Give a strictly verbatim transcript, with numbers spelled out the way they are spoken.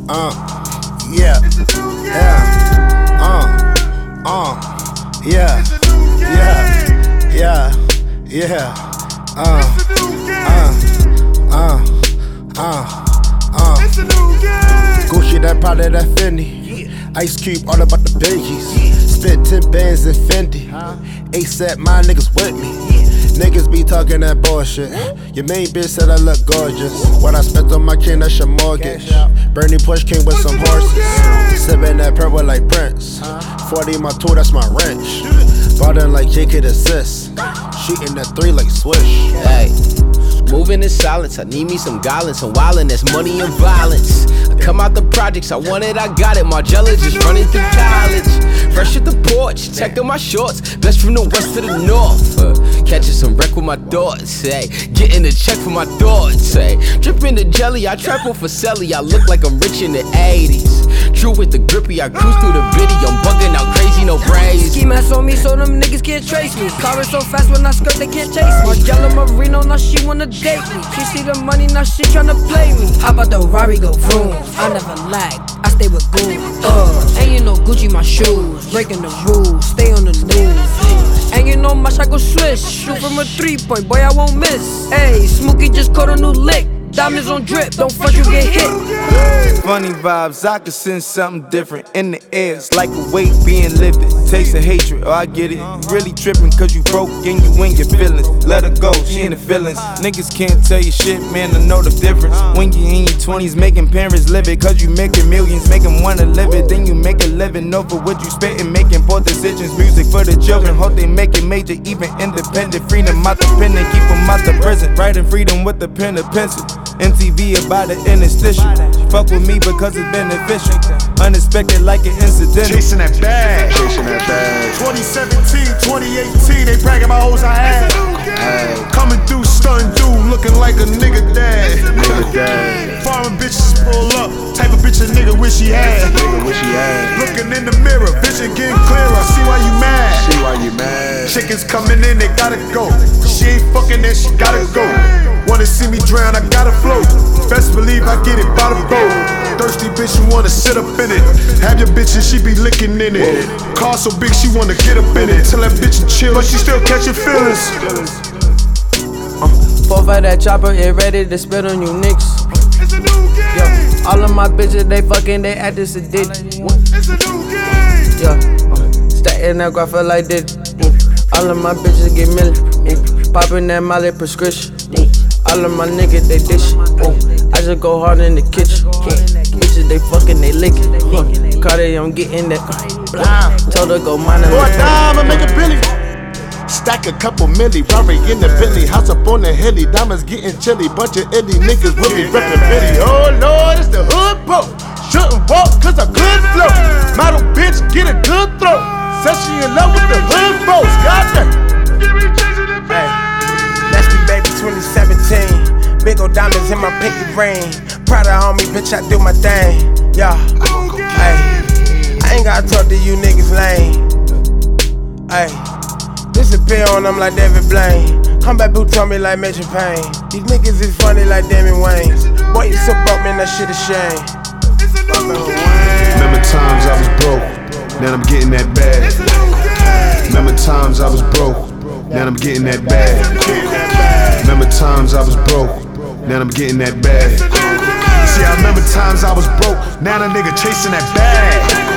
uh, yeah, yeah, uh, uh, yeah, yeah, yeah, yeah, uh, uh, uh, uh, uh. Gucci, that Prada, that Fendi. Ice Cube, all about the biggies. Spent ten bands in Fendi. ASAP, my niggas with me. Niggas be talking that bullshit. Your main bitch said I look gorgeous. What I spent on my king, that's your mortgage. Bernie Push came with some horses. Sippin' that purple like Prince. forty in my tool, that's my wrench. Bought in like J K to assist. Shooting that three like Swish. Hey. Moving in silence, I need me some guidance. I'm wildin', that's money and violence. I come out the projects, I want it, I got it. Margiela just running through college. Fresh at the porch, checking my shorts. Best from the west to the north. Uh, catching some wreck with my thoughts, hey. Getting a check for my thoughts, hey. Dripping the jelly, I trap on for Selly. I look like I'm rich in the eighties. True with the grippy, I cruise through the bitty. I'm bugging out crazy, no braids. Ski mask on me so them niggas can't trace me. Car is so fast when I skirt, they can't chase me. Margiela Marino, now she wanna date me. She see the money, now she tryna play me. How about the Rari go vroom? I never lag, I stay with goons. Uh, and you know Gucci my shoes, breaking the rules, stay on the news. And you know my shot go swish, shoot from a three point, boy I won't miss. Hey, Smokey just caught a new lick. Diamonds on drip, don't fuck you get hit. Funny vibes, I could sense something different in the air. It's like a weight being lifted. Taste of hatred, oh I get it. You really tripping cause you broke and you in your feelings. Let her go, she in the feelings. Niggas can't tell you shit, man, I know the difference. When you in your twenties, making parents live it. Cause you making millions, make them wanna live it. Then you make a living over what you spittin'. Making poor decisions, music for the children. Hope they make it major, even independent. Freedom out the pen and keep them out the prison. Writing freedom with the pen and pencil. M T V about the interstitial. Fuck with me because it's beneficial. Unexpected like an incident. Chasing that bag. Chasing that bag. twenty seventeen, twenty eighteen, they bragging about hoes I had. Ay, Coming through, stunning dude, looking like a nigga dad. nigga dad. Foreign bitches pull up, type of bitch a nigga wish he had. Nigga wish he had. Looking in the mirror, vision getting clearer. See why you mad? See why you mad. Chickens coming in, they gotta go. She ain't fucking, then she gotta go. Wanna see me drown, I gotta float. Best believe I get it by the boat. Thirsty bitch, you wanna sit up in it. Have your bitch and she be licking in it. Car so big, she wanna get up in it. Tell that bitch to chill, but she still catching feelings. Uh, Four for that chopper, it ready to spit on you niggas. It's a new game. Yeah, all of my bitches, they fucking, they act this a dick. It's a new game. Yeah, uh, stacking that graph like this. Mm. All of my bitches get milli. Mm. Popping that Molly prescription. Mm. All of my niggas, they dish. Mm. I just go hard in the kitchen. Mm. Bitches, they fucking, they lickin'. Mm. Cardi, I'm getting that. Mm. Told her go mine and Go a dime and make a billy. Stack a couple milli, Rari in the Billy. House up on the hilly, diamonds getting chilly. Bunch of illy niggas will be reppin' Billy. Oh Lord, it's the hood bro. Shouldn't walk cause I could flow. Model bitch, get a good throw. Said she in love with the hood bros. Goddamn. Hey, Nasty Baby twenty seventeen. Big ol' diamonds in my pinky ring. Proud of homie, bitch, I do my thing. Yeah, hey, I ain't gotta talk to you niggas lame. Hey, disappear on them like David Blaine. Come back, boot on me like Major Payne. These niggas is funny like Damon Wayans. Boy, you so broke, man, that shit a shame. Remember times I was broke, now I'm getting that bag. Remember times I was broke, now I'm getting that bag. Remember times I was broke, now I'm getting that bag. See, I remember times I was broke, now a nigga chasing that bag.